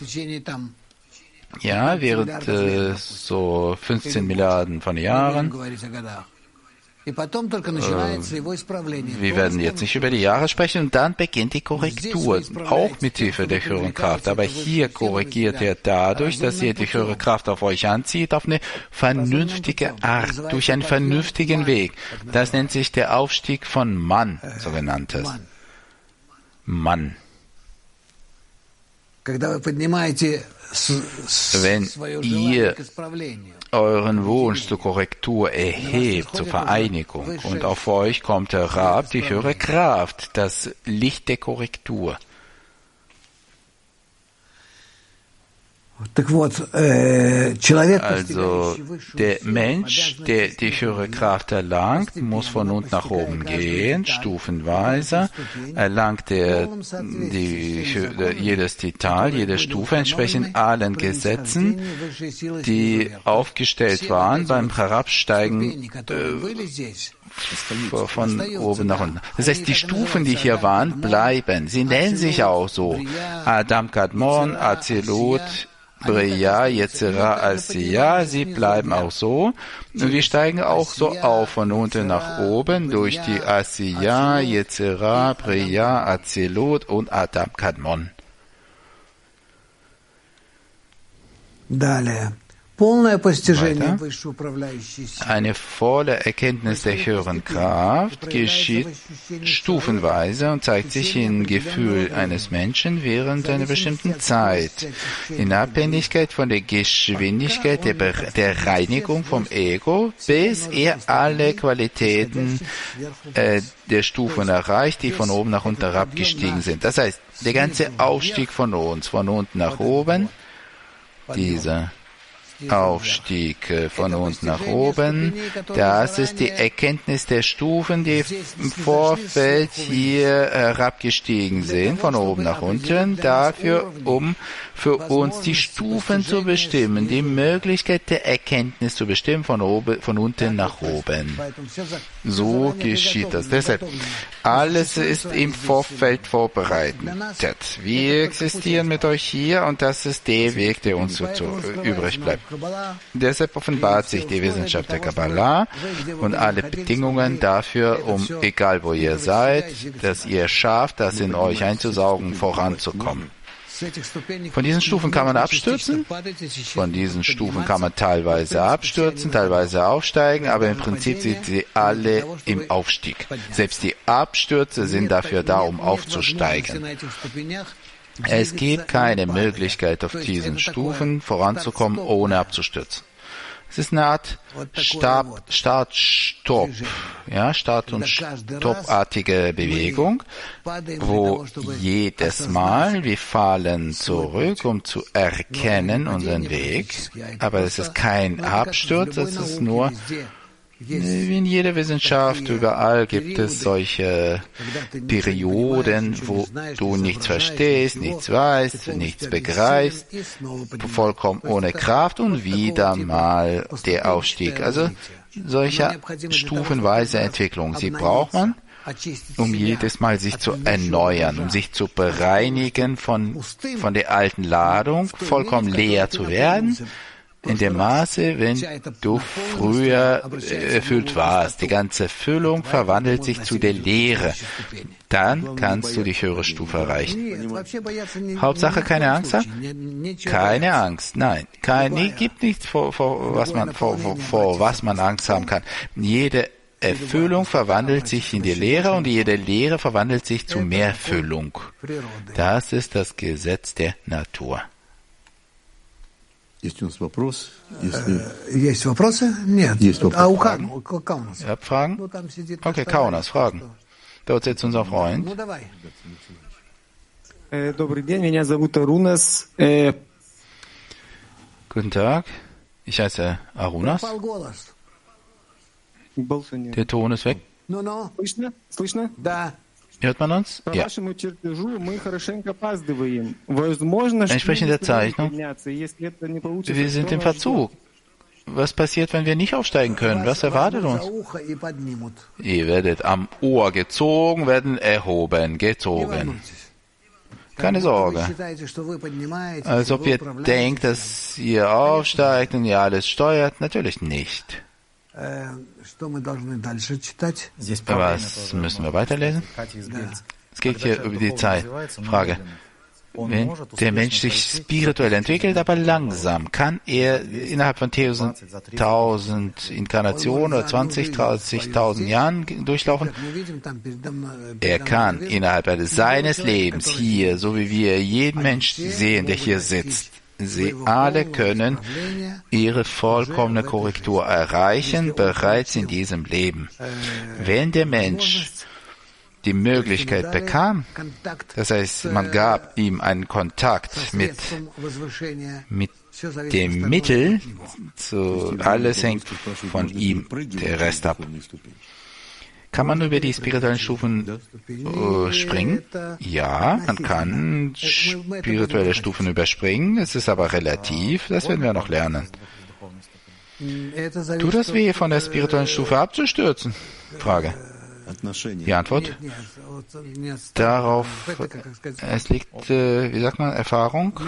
Ja, während so 15 Milliarden von Jahren. Wir werden jetzt nicht über die Jahre sprechen und dann beginnt die Korrektur, auch mit Hilfe der höheren Kraft. Aber hier korrigiert er dadurch, dass ihr die höhere Kraft auf euch anzieht, auf eine vernünftige Art, durch einen vernünftigen Weg. Das nennt sich der Aufstieg von Mann, sogenanntes. Mann. Wenn ihr euren Wunsch zur Korrektur erhebt, zur Vereinigung, und auf euch kommt herab die höhere Kraft, das Licht der Korrektur. Also der Mensch, der die höhere Kraft erlangt, muss von unten nach oben gehen, stufenweise, erlangt er jedes Detail, jede Stufe entsprechend allen Gesetzen, die aufgestellt waren beim Herabsteigen von oben nach unten. Das heißt, die Stufen, die hier waren, bleiben. Sie nennen sich auch so. Adam Kadmon, Azilut, Briya, Yetzira, Asiya, sie bleiben auch so. Und wir steigen auch so auf, von unten nach oben, durch die Asiya, Yetzira, Briya, Azilut und Adam Kadmon. Weiter. Eine volle Erkenntnis der höheren Kraft geschieht stufenweise und zeigt sich im Gefühl eines Menschen während einer bestimmten Zeit, in Abhängigkeit von der Geschwindigkeit der Reinigung vom Ego, bis er alle Qualitäten der Stufen erreicht, die von oben nach unten herabgestiegen sind. Das heißt, der ganze Aufstieg von uns, von unten nach oben, dieser Aufstieg von unten nach oben, das ist die Erkenntnis der Stufen, die im Vorfeld hier herabgestiegen sind, von oben nach unten, dafür, um für uns die Stufen zu bestimmen, die Möglichkeit der Erkenntnis zu bestimmen, von unten nach oben. So geschieht das. Deshalb, alles ist im Vorfeld vorbereitet. Wir existieren mit euch hier und das ist der Weg, der uns übrig bleibt. Deshalb offenbart sich die Wissenschaft der Kabbalah und alle Bedingungen dafür, egal wo ihr seid, dass ihr schafft, das in euch einzusaugen, voranzukommen. Von diesen Stufen kann man abstürzen, von diesen Stufen kann man teilweise abstürzen, teilweise aufsteigen, aber im Prinzip sind sie alle im Aufstieg. Selbst die Abstürze sind dafür da, um aufzusteigen. Es gibt keine Möglichkeit, auf diesen Stufen voranzukommen, ohne abzustürzen. Es ist eine Art Start-Stopp, ja, Start- und Stoppartige Bewegung, wo jedes Mal wir fallen zurück, um zu erkennen unseren Weg, aber es ist kein Absturz, es ist nur, wie in jeder Wissenschaft, überall gibt es solche Perioden, wo du nichts verstehst, nichts weißt, nichts begreifst, vollkommen ohne Kraft und wieder mal der Aufstieg. Also solche stufenweise Entwicklung, sie braucht man, um jedes Mal sich zu erneuern, um sich zu bereinigen von der alten Ladung, vollkommen leer zu werden. In dem Maße, wenn du früher erfüllt warst. Die ganze Füllung verwandelt sich zu der Leere. Dann kannst du die höhere Stufe erreichen. Hauptsache keine Angst haben? Keine Angst, nein. Gibt nichts, vor was man Angst haben kann. Jede Erfüllung verwandelt sich in die Leere und jede Leere verwandelt sich zu mehr Füllung. Das ist das Gesetz der Natur. Есть у нас вопрос? Есть вопросы? Нет. Есть вопросы. У Kaunus. Ihr habt Fragen? Okay, Kaunas, Fragen. Dort sitzt unser Freund. Добрый день, меня зовут Arunas. Guten Tag, ich heiße Arunas. Der Ton ist weg. Слышно? Да. Hört man uns? Ja. Entsprechend der Zeichnung. Wir sind im Verzug. was passiert, wenn wir nicht aufsteigen können? Was erwartet uns? Ihr werdet am Ohr gezogen, werden gezogen. Keine Sorge. Als ob ihr denkt, dass ihr aufsteigt und ihr alles steuert. Natürlich nicht. Was müssen wir weiterlesen? Es geht hier über die Zeit. Frage. Wenn der Mensch sich spirituell entwickelt, aber langsam, kann er innerhalb von 1000 Inkarnationen oder 20.000 Jahren durchlaufen? Er kann innerhalb seines Lebens hier, so wie wir jeden Menschen sehen, der hier sitzt, sie alle können ihre vollkommene Korrektur erreichen, bereits in diesem Leben. Wenn der Mensch die Möglichkeit bekam, das heißt, man gab ihm einen Kontakt mit dem Mittel, so alles hängt von ihm, der Rest ab. Kann man über die spirituellen Stufen springen? Ja, man kann spirituelle Stufen überspringen, es ist aber relativ, das werden wir noch lernen. Tut das weh, von der spirituellen Stufe abzustürzen? Frage. Die Antwort? Darauf, es liegt, wie sagt man, Erfahrung?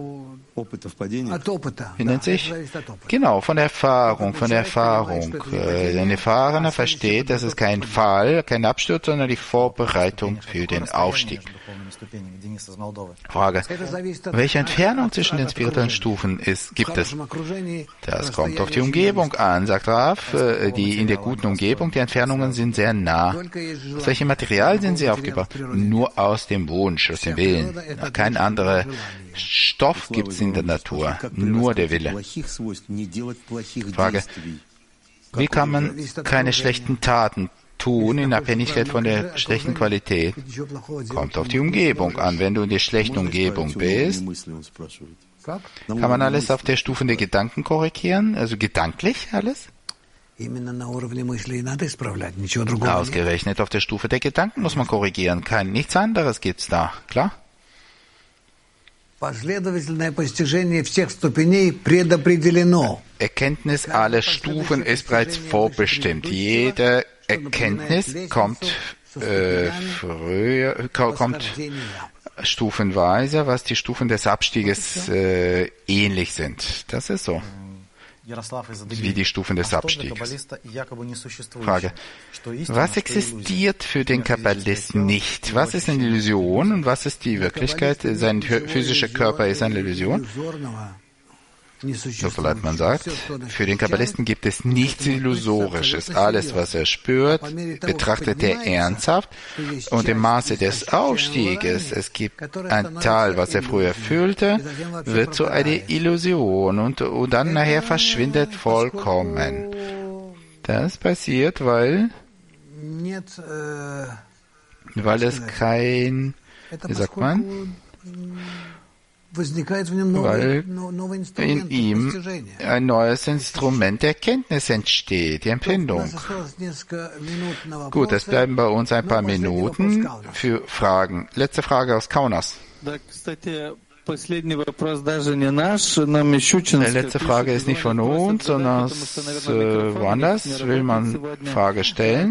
Wie nennt sich? Genau, von der Erfahrung, Ein Erfahrener versteht, dass es kein Fall, kein Absturz, sondern die Vorbereitung für den Aufstieg. Frage. Welche Entfernung zwischen den spirituellen Stufen gibt es? Das kommt auf die Umgebung an, sagt Rav. In der guten Umgebung, die Entfernungen sind sehr nah. Aus welchem Material sind sie aufgebaut? Nur aus dem Wunsch, aus dem Willen. Kein anderer Stoff gibt es in der Natur, nur der Wille. Frage. Wie kann man keine schlechten Taten tun in Abhängigkeit von der schlechten Qualität? Kommt auf die Umgebung an. Wenn du in der schlechten Umgebung bist, kann man alles auf der Stufe der Gedanken korrigieren? Also gedanklich alles? Ausgerechnet auf der Stufe der Gedanken muss man korrigieren. Nichts anderes gibt's da. Klar? Erkenntnis aller Stufen ist bereits vorbestimmt. Jede Erkenntnis kommt stufenweise, was die Stufen des Abstieges ähnlich sind. Das ist so. Wie die Stufen des Abstiegs. Frage. Was existiert für den Kabbalisten nicht? Was ist eine Illusion und was ist die Wirklichkeit? Sein physischer Körper ist eine Illusion. So Leitmann sagt, für den Kabbalisten gibt es nichts Illusorisches. Alles, was er spürt, betrachtet er ernsthaft und im Maße des Aufstieges, es gibt ein Teil, was er früher fühlte, wird zu einer Illusion und dann nachher verschwindet vollkommen. Das passiert, weil es kein, wie sagt man, weil in ihm ein neues Instrument der Erkenntnis entsteht, die Empfindung. Gut, es bleiben bei uns ein paar Minuten für Fragen. Letzte Frage aus Kaunas. Letzte Frage ist nicht von uns, sondern woanders will man Frage stellen.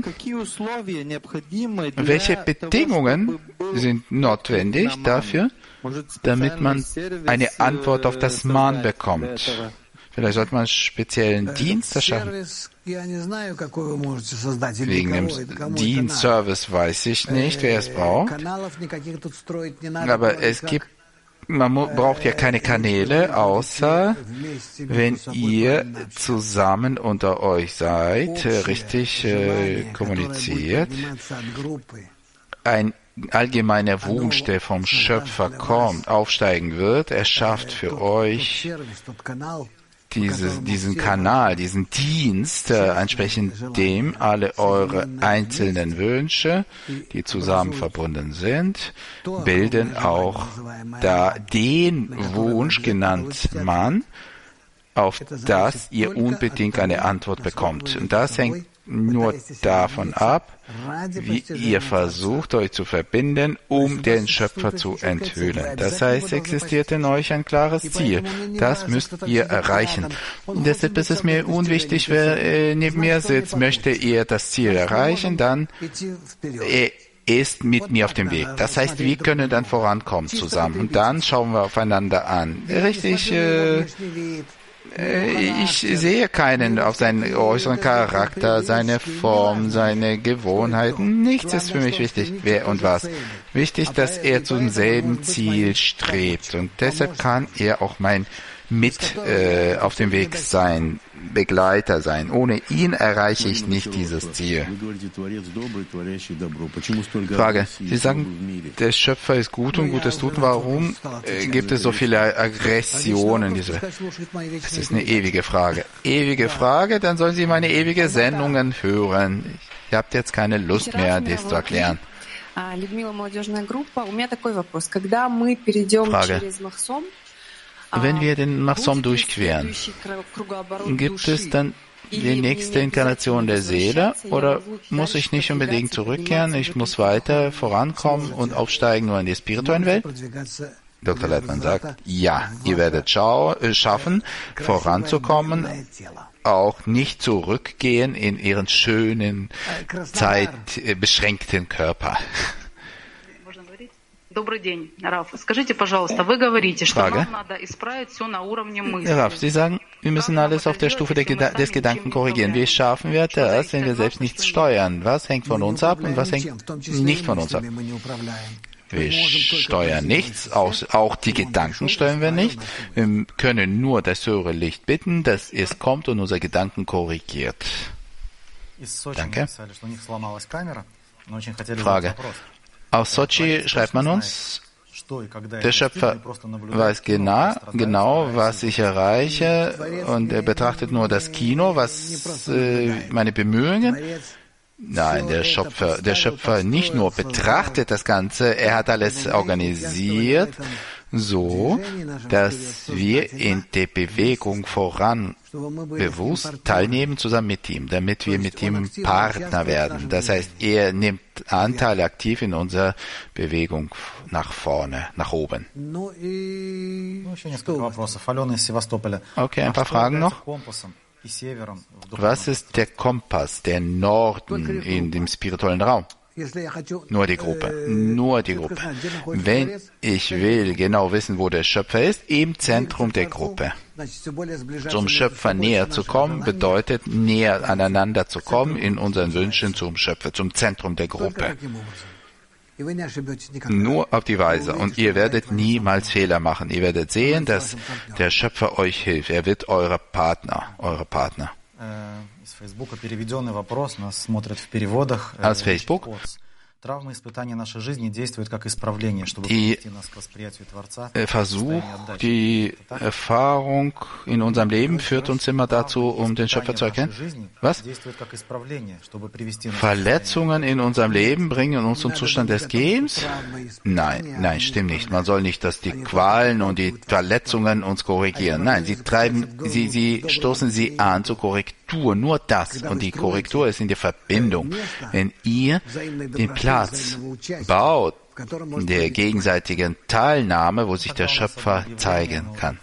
Welche Bedingungen sind notwendig dafür, damit man eine Antwort auf das Mahn bekommt? Vielleicht sollte man einen speziellen Dienst erschaffen. Wegen dem Dienstservice weiß ich nicht, wer es braucht. Aber man braucht ja keine Kanäle, außer wenn ihr zusammen unter euch seid, richtig kommuniziert. Ein allgemeiner Wunsch, der vom Schöpfer kommt, aufsteigen wird, er schafft für euch diesen Kanal, diesen Dienst, entsprechend dem alle eure einzelnen Wünsche, die zusammen verbunden sind, bilden auch den Wunsch genannt Mann, auf das ihr unbedingt eine Antwort bekommt. Und das hängt nur davon ab, wie ihr versucht, euch zu verbinden, um den Schöpfer zu enthüllen. Das heißt, existiert in euch ein klares Ziel. Das müsst ihr erreichen. Und deshalb ist es mir unwichtig, wer neben mir sitzt. Möchte ihr das Ziel erreichen, dann ist mit mir auf dem Weg. Das heißt, wir können dann vorankommen zusammen. Und dann schauen wir aufeinander an. Richtig, ich sehe keinen auf seinen äußeren Charakter, seine Form, seine Gewohnheiten. Nichts ist für mich wichtig, wer und was. Wichtig, dass er zum selben Ziel strebt. Und deshalb kann er auch mein auf dem Weg sein, Begleiter sein. Ohne ihn erreiche ich nicht dieses Ziel. Frage. Sie sagen, der Schöpfer ist gut und Gutes tut. Warum gibt es so viele Aggressionen? Das ist eine ewige Frage. Ewige Frage, dann sollen Sie meine ewige Sendungen hören. Ihr habt jetzt keine Lust mehr, das zu erklären. Frage. Wenn wir den Mahsom durchqueren, gibt es dann die nächste Inkarnation der Seele oder muss ich nicht unbedingt zurückkehren? Ich muss weiter vorankommen und aufsteigen nur in die spirituelle Welt? Dr. Leitmann sagt, ja, ihr werdet schaffen, voranzukommen, auch nicht zurückgehen in ihren schönen, zeitbeschränkten Körper. Добрый день, Раф. Скажите, пожалуйста, вы говорите, что нам надо исправить все на уровне мысли. Раф, Sie sagen, wir müssen alles auf der Stufe des Gedanken korrigieren. Wie schaffen wir das, wenn wir selbst nichts steuern? Was hängt von uns ab und was hängt nicht von uns ab? Wir steuern nichts, auch die Gedanken steuern wir nicht. Wir können nur das höhere Licht bitten, dass es kommt und unser Gedanken korrigiert. Danke. Frage. Aus Sochi schreibt man uns, der Schöpfer weiß genau, was ich erreiche und er betrachtet nur das Kino, was meine Bemühungen. Nein, der Schöpfer nicht nur betrachtet das Ganze, er hat alles organisiert, so, dass wir in der Bewegung voran bewusst teilnehmen zusammen mit ihm, damit wir mit ihm Partner werden. Das heißt, er nimmt Anteil aktiv in unserer Bewegung nach vorne, nach oben. Okay, ein paar Fragen noch. Was ist der Kompass, der Norden in dem spirituellen Raum? Nur die Gruppe. Wenn ich will genau wissen, wo der Schöpfer ist, im Zentrum der Gruppe. Zum Schöpfer näher zu kommen, bedeutet näher aneinander zu kommen in unseren Wünschen zum Schöpfer, zum Zentrum der Gruppe. Nur auf die Weise. Und ihr werdet niemals Fehler machen. Ihr werdet sehen, dass der Schöpfer euch hilft. Er wird eure Partner. Aus Facebook. Die Erfahrung in unserem Leben führt uns immer dazu, um den Schöpfer zu erkennen. Was? Verletzungen in unserem Leben bringen uns zum Zustand des Gebens? Nein, stimmt nicht. Man soll nicht, dass die Qualen und die Verletzungen uns korrigieren. Nein, sie stoßen sie an zur Korrektur. Nur das. Und die Korrektur ist in der Verbindung. Wenn ihr den Platz baut, der gegenseitigen Teilnahme, wo sich der Schöpfer zeigen kann.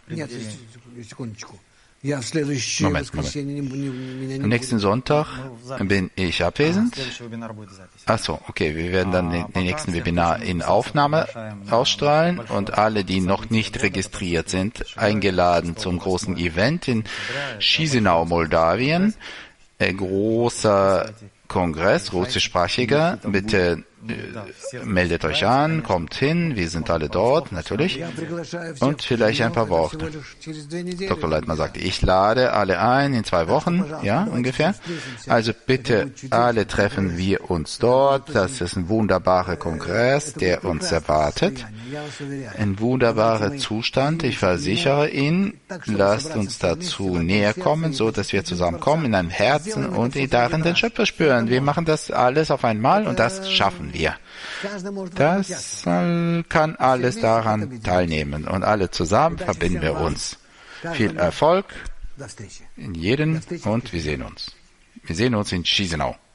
Moment. Am nächsten Sonntag bin ich abwesend. Achso, okay, wir werden dann den nächsten Webinar in Aufnahme ausstrahlen und alle, die noch nicht registriert sind, eingeladen zum großen Event in Chisinau, Moldawien. Großer Kongress, russischsprachiger. Bitte meldet euch an, kommt hin, wir sind alle dort, natürlich. Und vielleicht ein paar Worte. Dr. Leitmann sagt, ich lade alle ein in 2 Wochen, ja, ungefähr. Also bitte, alle treffen wir uns dort. Das ist ein wunderbarer Kongress, der uns erwartet. Ein wunderbarer Zustand, ich versichere ihn. Lasst uns dazu näher kommen, so dass wir zusammenkommen in einem Herzen und darin den Schöpfer spüren. Wir machen das alles auf einmal und das schaffen wir. Das kann alles daran teilnehmen und alle zusammen verbinden wir uns. Viel Erfolg in jedem und wir sehen uns. Wir sehen uns in Chisinau.